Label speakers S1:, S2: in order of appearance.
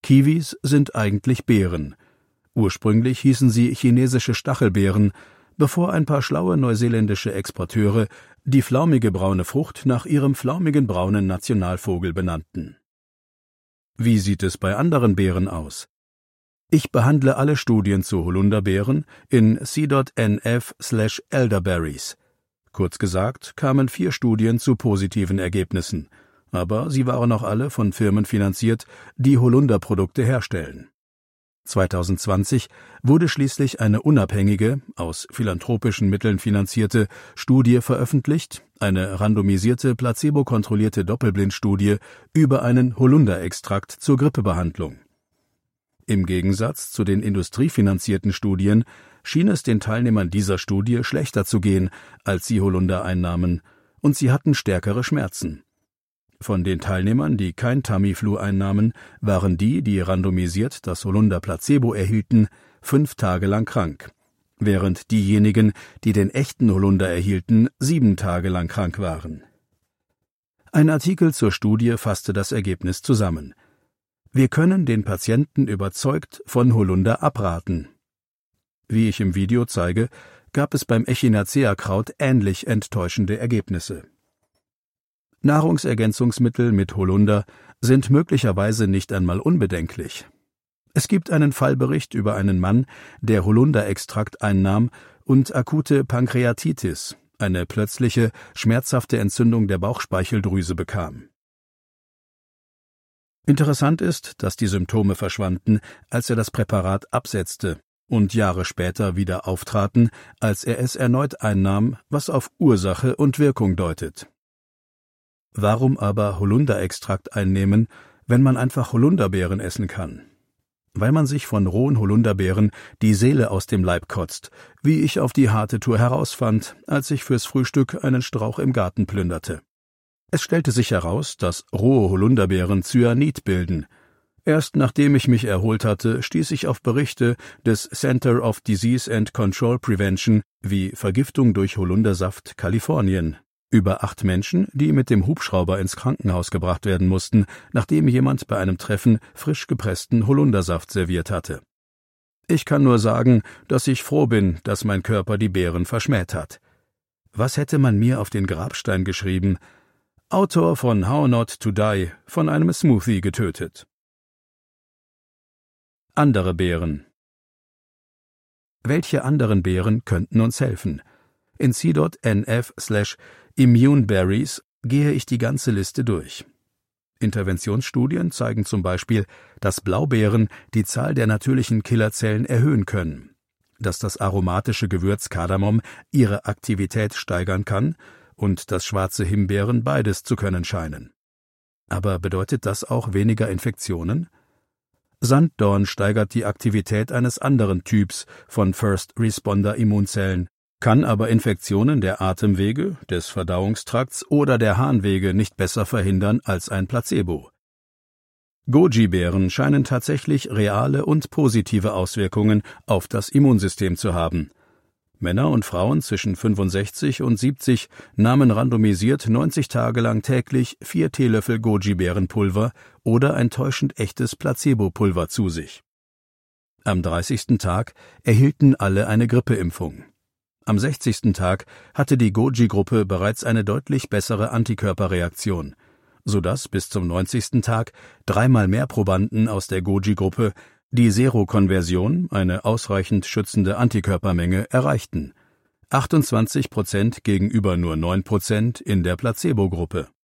S1: Kiwis sind eigentlich Beeren. Ursprünglich hießen sie chinesische Stachelbeeren, bevor ein paar schlaue neuseeländische Exporteure die flaumige braune Frucht nach ihrem flaumigen braunen Nationalvogel benannten. Wie sieht es bei anderen Beeren aus? Ich behandle alle Studien zu Holunderbeeren in c.nf/elderberries. Kurz gesagt kamen 4 Studien zu positiven Ergebnissen, aber sie waren auch alle von Firmen finanziert, die Holunderprodukte herstellen. 2020 wurde schließlich eine unabhängige, aus philanthropischen Mitteln finanzierte Studie veröffentlicht, eine randomisierte, placebo-kontrollierte Doppelblindstudie über einen Holunderextrakt zur Grippebehandlung. Im Gegensatz zu den industriefinanzierten Studien schien es den Teilnehmern dieser Studie schlechter zu gehen, als sie Holunder einnahmen, und sie hatten stärkere Schmerzen. Von den Teilnehmern, die kein Tamiflu einnahmen, waren die randomisiert das Holunder-Placebo erhielten, 5 Tage lang krank, während diejenigen, die den echten Holunder erhielten, 7 Tage lang krank waren. Ein Artikel zur Studie fasste das Ergebnis zusammen. Wir können den Patienten überzeugt von Holunder abraten. Wie ich im Video zeige, gab es beim Echinacea-Kraut ähnlich enttäuschende Ergebnisse. Nahrungsergänzungsmittel mit Holunder sind möglicherweise nicht einmal unbedenklich. Es gibt einen Fallbericht über einen Mann, der Holunderextrakt einnahm und akute Pankreatitis, eine plötzliche, schmerzhafte Entzündung der Bauchspeicheldrüse bekam. Interessant ist, dass die Symptome verschwanden, als er das Präparat absetzte und Jahre später wieder auftraten, als er es erneut einnahm, was auf Ursache und Wirkung deutet. Warum aber Holunderextrakt einnehmen, wenn man einfach Holunderbeeren essen kann? Weil man sich von rohen Holunderbeeren die Seele aus dem Leib kotzt, wie ich auf die harte Tour herausfand, als ich fürs Frühstück einen Strauch im Garten plünderte. Es stellte sich heraus, dass rohe Holunderbeeren Cyanid bilden. Erst nachdem ich mich erholt hatte, stieß ich auf Berichte des Center of Disease and Control Prevention wie Vergiftung durch Holundersaft Kalifornien über 8 Menschen, die mit dem Hubschrauber ins Krankenhaus gebracht werden mussten, nachdem jemand bei einem Treffen frisch gepressten Holundersaft serviert hatte. Ich kann nur sagen, dass ich froh bin, dass mein Körper die Beeren verschmäht hat. Was hätte man mir auf den Grabstein geschrieben? Autor von How Not to Die, von einem Smoothie getötet. Andere Beeren. Welche anderen Beeren könnten uns helfen? In c.nf/immuneberries gehe ich die ganze Liste durch. Interventionsstudien zeigen zum Beispiel, dass Blaubeeren die Zahl der natürlichen Killerzellen erhöhen können, dass das aromatische Gewürz Kardamom ihre Aktivität steigern kann und dass schwarze Himbeeren beides zu können scheinen. Aber bedeutet das auch weniger Infektionen? Sanddorn steigert die Aktivität eines anderen Typs von First-Responder-Immunzellen, kann aber Infektionen der Atemwege, des Verdauungstrakts oder der Harnwege nicht besser verhindern als ein Placebo. Goji-Beeren scheinen tatsächlich reale und positive Auswirkungen auf das Immunsystem zu haben. Männer und Frauen zwischen 65 und 70 nahmen randomisiert 90 Tage lang täglich 4 Teelöffel Goji-Beerenpulver oder ein täuschend echtes Placebo-Pulver zu sich. Am 30. Tag erhielten alle eine Grippeimpfung. Am 60. Tag hatte die Goji-Gruppe bereits eine deutlich bessere Antikörperreaktion, sodass bis zum 90. Tag 3-mal mehr Probanden aus der Goji-Gruppe die Serokonversion, eine ausreichend schützende Antikörpermenge, erreichten. 28% gegenüber nur 9% in der Placebo-Gruppe.